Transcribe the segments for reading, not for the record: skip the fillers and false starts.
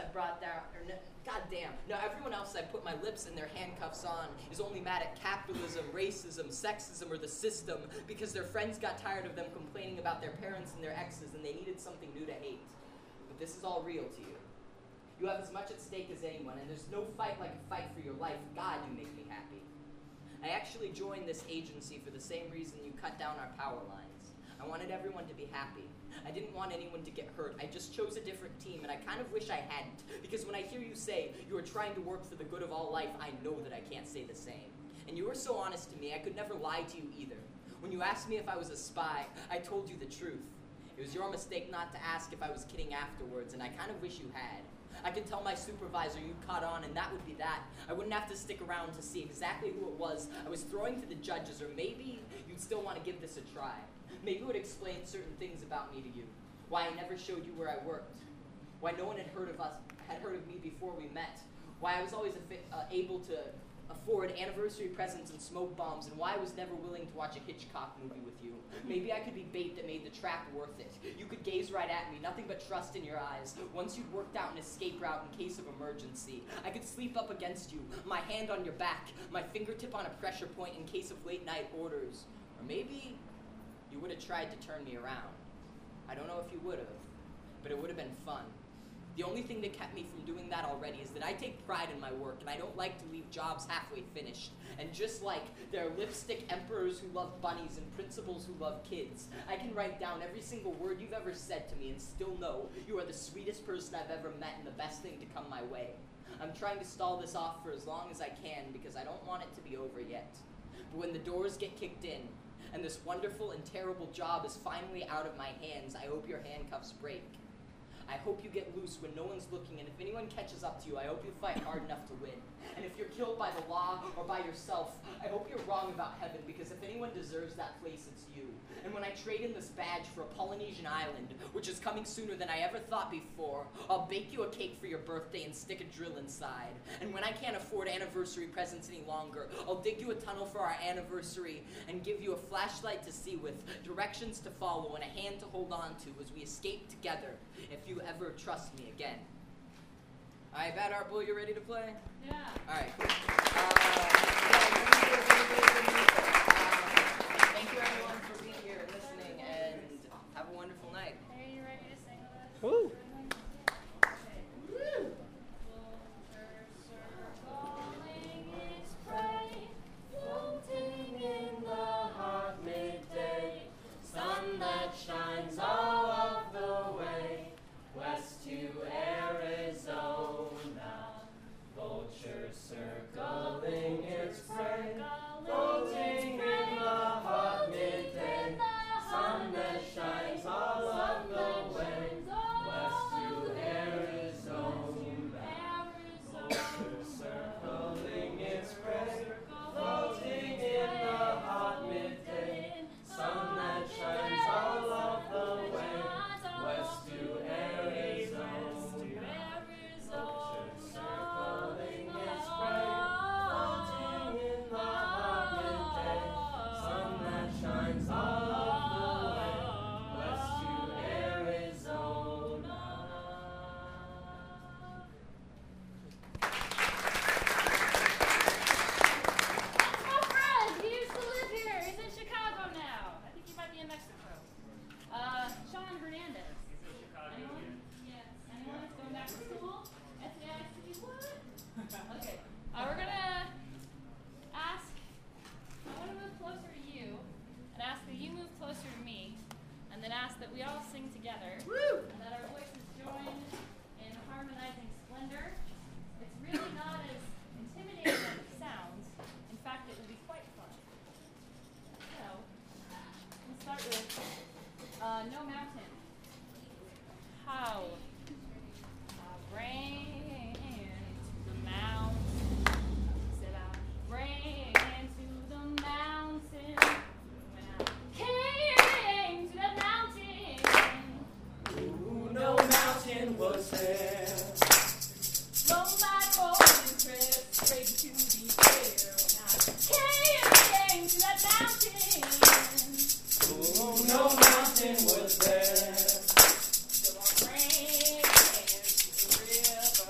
brought down, goddamn. No, everyone else I put my lips in their handcuffs on is only mad at capitalism, racism, sexism, or the system because their friends got tired of them complaining about their parents and their exes and they needed something new to hate. But this is all real to you. You have as much at stake as anyone, and there's no fight like a fight for your life. God, you make me happy. I actually joined this agency for the same reason you cut down our power lines. I wanted everyone to be happy. I didn't want anyone to get hurt. I just chose a different team, and I kind of wish I hadn't, because when I hear you say you are trying to work for the good of all life, I know that I can't say the same. And you were so honest to me, I could never lie to you either. When you asked me if I was a spy, I told you the truth. It was your mistake not to ask if I was kidding afterwards, and I kind of wish you had. I could tell my supervisor you caught on, and that would be that. I wouldn't have to stick around to see exactly who it was I was throwing to the judges, or maybe you'd still want to give this a try. Maybe it would explain certain things about me to you. Why I never showed you where I worked. Why no one had heard of me before we met. Why I was always able to afford anniversary presents and smoke bombs, and why I was never willing to watch a Hitchcock movie with you. Maybe I could be bait that made the trap worth it. You could gaze right at me, nothing but trust in your eyes. Once you'd worked out an escape route in case of emergency, I could sleep up against you, my hand on your back, my fingertip on a pressure point in case of late night orders. Or maybe you would have tried to turn me around. I don't know if you would have, but it would have been fun. The only thing that kept me from doing that already is that I take pride in my work, and I don't like to leave jobs halfway finished. And just like there are lipstick emperors who love bunnies and principals who love kids, I can write down every single word you've ever said to me and still know you are the sweetest person I've ever met and the best thing to come my way. I'm trying to stall this off for as long as I can because I don't want it to be over yet. But when the doors get kicked in, and this wonderful and terrible job is finally out of my hands, I hope your handcuffs break. I hope you get loose when no one's looking, and if anyone catches up to you, I hope you fight hard enough to win. And if you're killed by the law or by yourself, I hope you're wrong about heaven, because if anyone deserves that place, it's you. And when I trade in this badge for a Polynesian island, which is coming sooner than I ever thought before, I'll bake you a cake for your birthday and stick a drill inside. And when I can't afford anniversary presents any longer, I'll dig you a tunnel for our anniversary and give you a flashlight to see with, directions to follow, and a hand to hold on to as we escape together, if you ever trust me again. All right, Bad Art Bull, you ready to play? Yeah. All right, cool. Thank you, everyone, for being here and listening, and have a wonderful night. Are you ready to sing with us? Woo! Sun that shines all of the way, west to Arizona. Vultures circling its prey, floating in the hot midday. Sun that shines all of the way, west to Arizona. Vultures circling its prey, floating in the hot midday. Sun that shines all of the way, west to Arizona. Vultures circling its prey, floating in the hot midday. Sun that shines all of the way, west to Arizona. Oh, Fred, he used to live here. He's in Chicago now. I think he might be in Mexico. Sean Hernandez. Anyone? Yes. Anyone that's going back to school? SAIC? What? Okay. We're gonna ask. I want to move closer to you, and ask that you move closer to me, and then ask that we all sing together. Woo! And that our voices join in harmonizing splendor. It's really not as intimidating as it sounds. In fact, it will be quite fun. So, let's start with No Mountain. How? I ran to the mountain. Said I ran to the mountain. When I came to the mountain, Ooh, no mountain was there. blown my golden trip straight to the air. When I came to that mountain, Ooh, no mountain was there. so I ran to the river.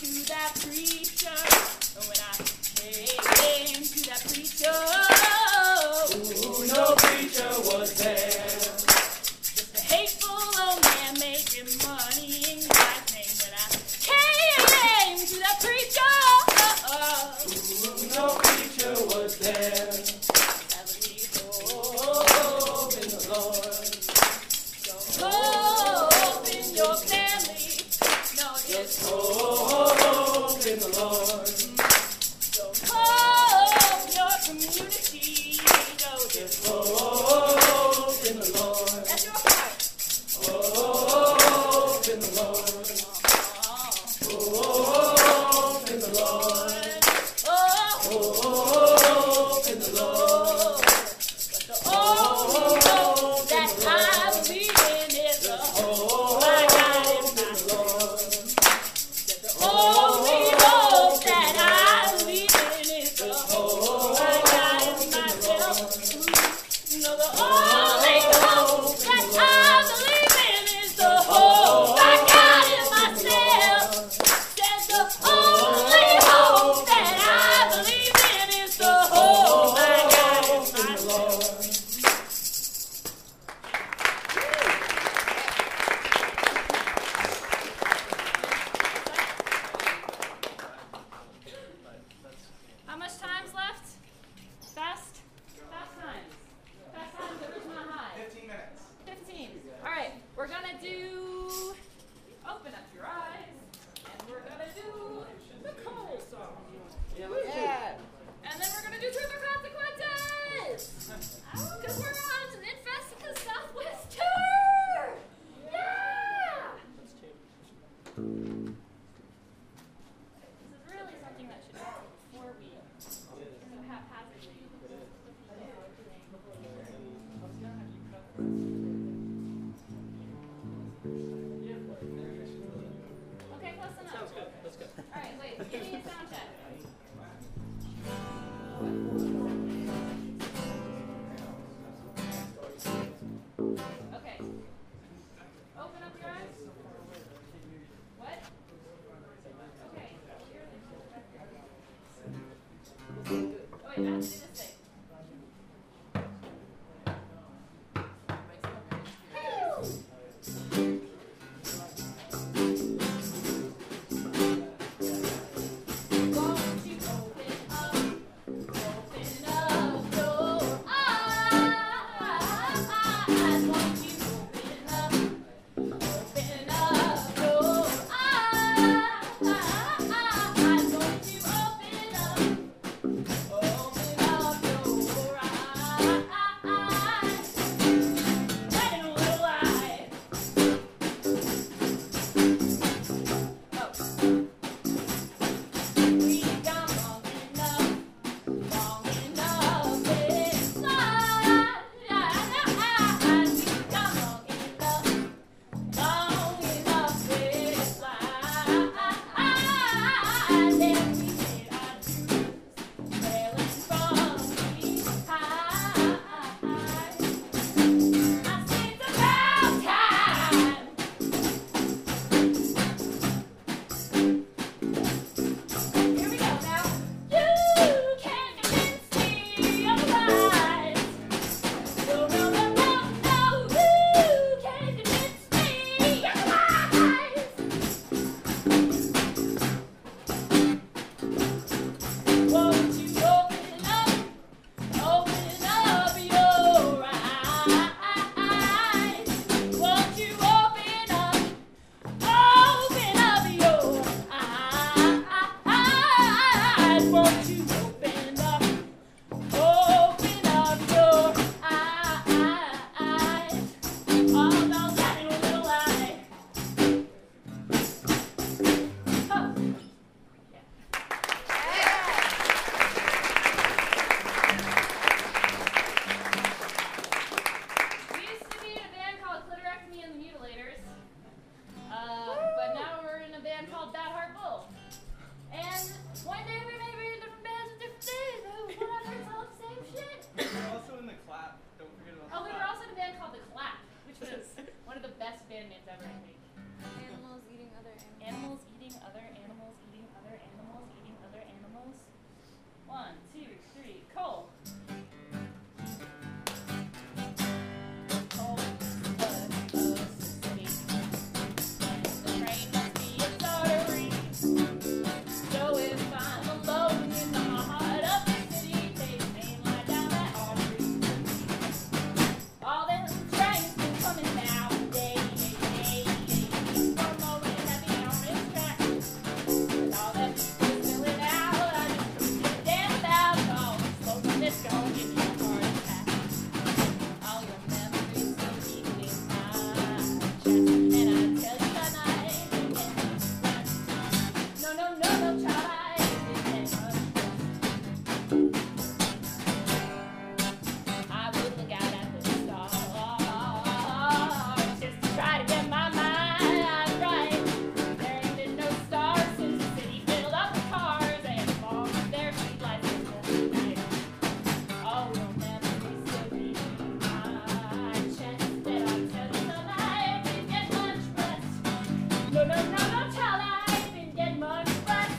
to that preacher. When I came to that preacher. Ooh, no preacher was there. Just a hateful old man making money in God's name. When I came to that preacher. Ooh, no preacher was there. Telling me, Hope in the Lord. hope in your family. No, just Hope in the Lord. hope your community. No, just Hope in the Lord. that's your heart. Hope in the Lord. Hope in the Lord. Hope in the Lord. The only hope that I believe in is the hope I got in myself. The only hope that I believe in is the hope I got in myself. No, the only hope that I believe in is the hope I got in myself. Said the only hope that I believe in is the hope I got in myself. How much time's left? Fast? Fast times. Fast times, where's my high? 15 minutes. 15. All right, we're gonna do Open Up Your Eyes, and we're gonna do the Cole song. Yeah. And then we're gonna do Truth or Consequences! Because we're on an Infestica Southwest tour! Yeah! This is really something that should happen before we so haphazardly. Okay, close enough. Sounds good. That's good. All right, wait. Give me a sound check. Okay. Open up your eyes. What? Okay. Oh, wait, I have to do this thing. Won't you open up your eyes? Won't you open up your eyes? Won't you open up 1, 2, 3, Cole. Cole, blood of the city. The train must be its artery. So if I'm alone in the heart of the city, take me line down that artery. All them trains been coming now, one moment heavy on this track. With all that people spilling out, I just don't give a damn about all the slow from this going give me a heart attack. All your memories so deep in my chest, and I tell you that I ain't been getting much rest. No, child, I ain't been getting much rest. I would look out at the stars just to try to get my mind right. There ain't been no stars since the city filled up with cars and as long as their streetlights are night. Oh, your memories still deep in my chest, and I tell you that I ain't been getting much rest. No, child, I ain't been getting much rest.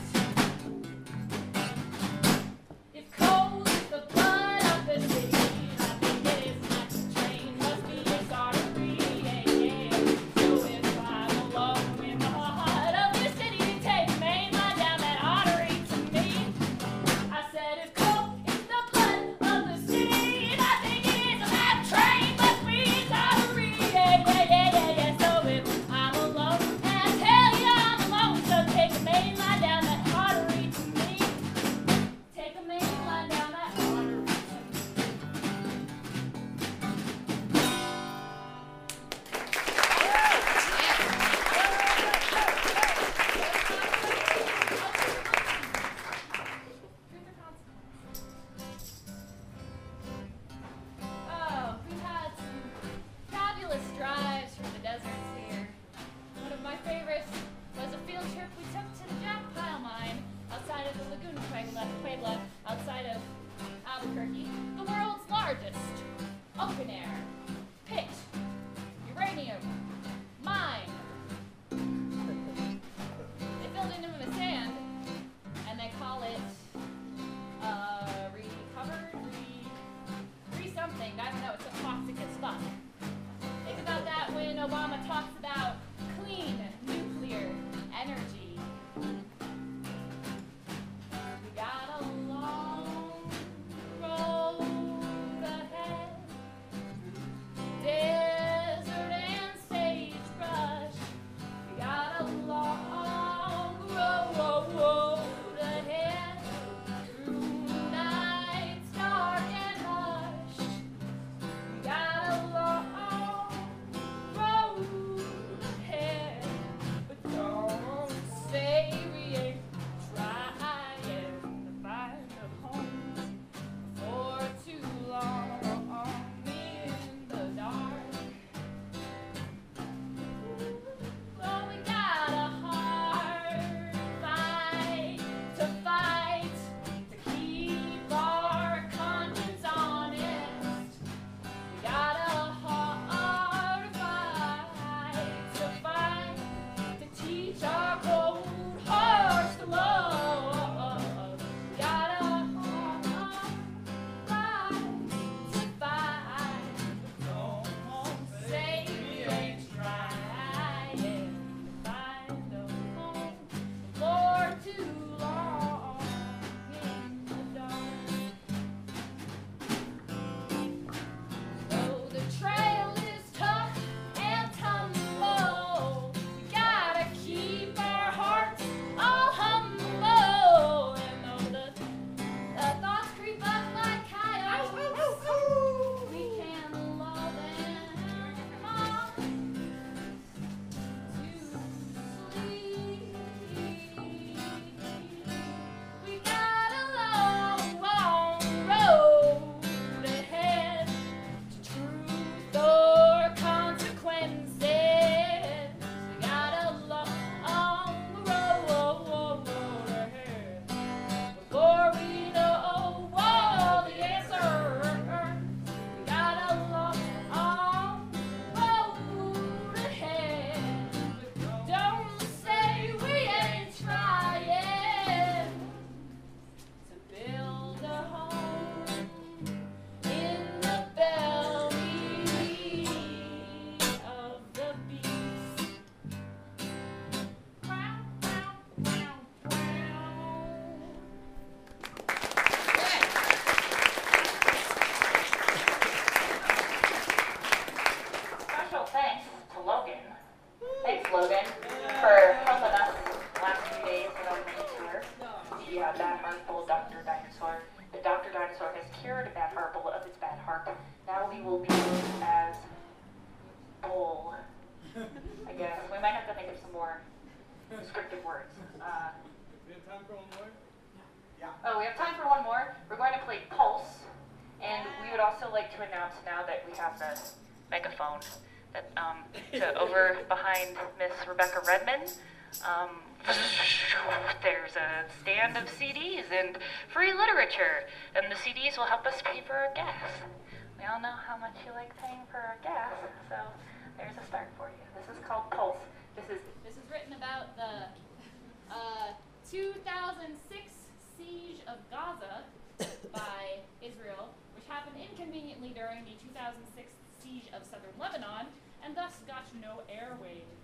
If cold is the blood of the city, I think it is that the train must be its artery. So if I'm alone in the heart of the city, take the main line down that artery to me. I said if cold is the blood of the city, I think it is that train must be its artery. So if I'm alone, and I tell you I'm alone, so take the main line down that artery to me. Take a main line down that artery. Oh, we've had some fabulous drives through the deserts here. One of my favorites was a field trip we took to the Jack Pile Mine outside of the Laguna Puebla, outside of Albuquerque, the world's largest open-air pit uranium mine. They filled it in with sand, and they call it re-something. I don't know, it's so toxic as fuck. Think about that when Obama talks about clean nuclear energy. We got a long road ahead. the bad heart bull, Dr. Dinosaur. The Dr. Dinosaur has cured Bad Heart Bull of its bad heart. Now we will be known as Bull. I guess. We might have to think of some more descriptive words. We have time for one more? Oh, we have time for one more. We're going to play Pulse. And we would also like to announce now that we have the megaphone that over behind Miss Rebecca Redmond. There's a stand of CDs and free literature, and the CDs will help us pay for our gas. We all know how much you like paying for our gas, so there's a start for you. This is called Pulse. This is written about the 2006 siege of Gaza by Israel, which happened inconveniently during the 2006 siege of southern Lebanon, and thus got no airwaves.